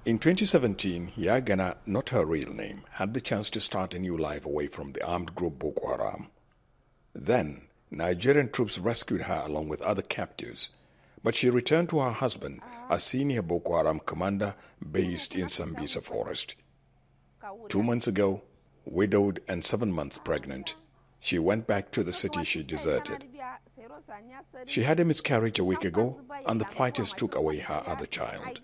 In 2017, Yagana, not her real name, had the chance to start a new life away from the armed group Boko Haram. Then, Nigerian troops rescued her along with other captives, but she returned to her husband, a senior Boko Haram commander based in Sambisa forest. 2 months ago, widowed and 7 months pregnant, she went back to the city she deserted. She had a miscarriage a week ago, and the fighters took away her other child.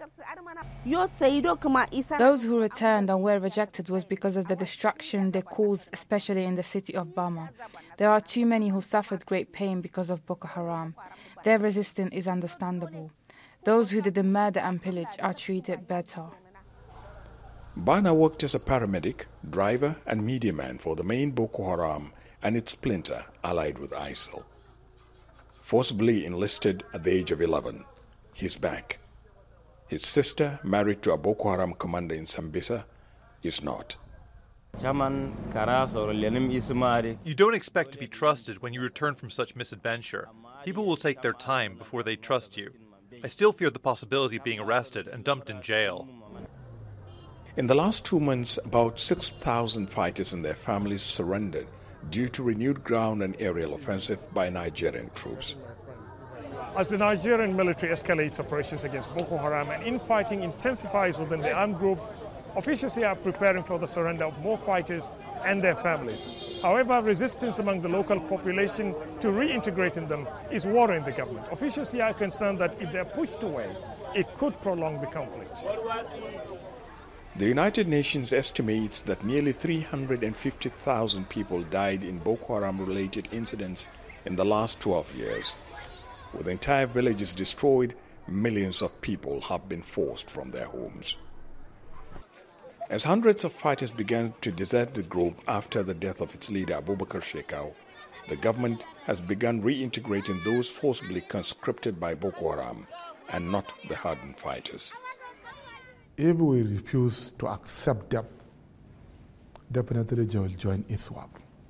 Those who returned and were rejected was because of the destruction they caused, especially in the city of Bama. There are too many who suffered great pain because of Boko Haram. Their resistance is understandable. Those who did the murder and pillage are treated better. Bana worked as a paramedic, driver and media man for the main Boko Haram and its splinter allied with ISIL. Forcibly enlisted at the age of 11, he's back. His sister, married to a Boko Haram commander in Sambisa, is not. You don't expect to be trusted when you return from such misadventure. People will take their time before they trust you. I still fear the possibility of being arrested and dumped in jail. In the last 2 months, about 6,000 fighters and their families surrendered due to renewed ground and aerial offensive by Nigerian troops. As the Nigerian military escalates operations against Boko Haram and infighting intensifies within the armed group, officials here are preparing for the surrender of more fighters and their families. However, resistance among the local population to reintegrating them is worrying the government. Officials here are concerned that if they're pushed away, it could prolong the conflict. The United Nations estimates that nearly 350,000 people died in Boko Haram-related incidents in the last 12 years. With entire villages destroyed, millions of people have been forced from their homes. As hundreds of fighters began to desert the group after the death of its leader Abubakar Shekau, the government has begun reintegrating those forcibly conscripted by Boko Haram and not the hardened fighters. If we refuse to accept them, definitely they will join ISWAP.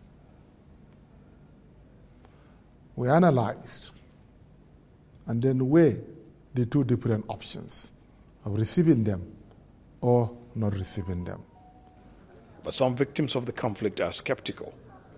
We analyzed and then weigh the two different options of receiving them or not receiving them. But some victims of the conflict are skeptical.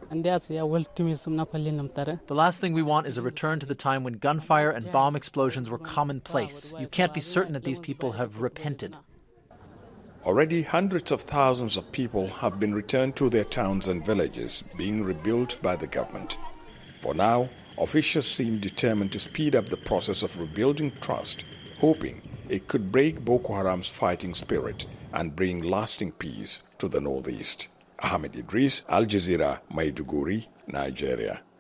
The last thing we want is a return to the time when gunfire and bomb explosions were commonplace. You can't be certain that these people have repented. Already hundreds of thousands of people have been returned to their towns and villages, being rebuilt by the government. For now, officials seem determined to speed up the process of rebuilding trust, hoping it could break Boko Haram's fighting spirit and bring lasting peace to the northeast. Ahmed Idris, Al Jazeera, Maiduguri, Nigeria.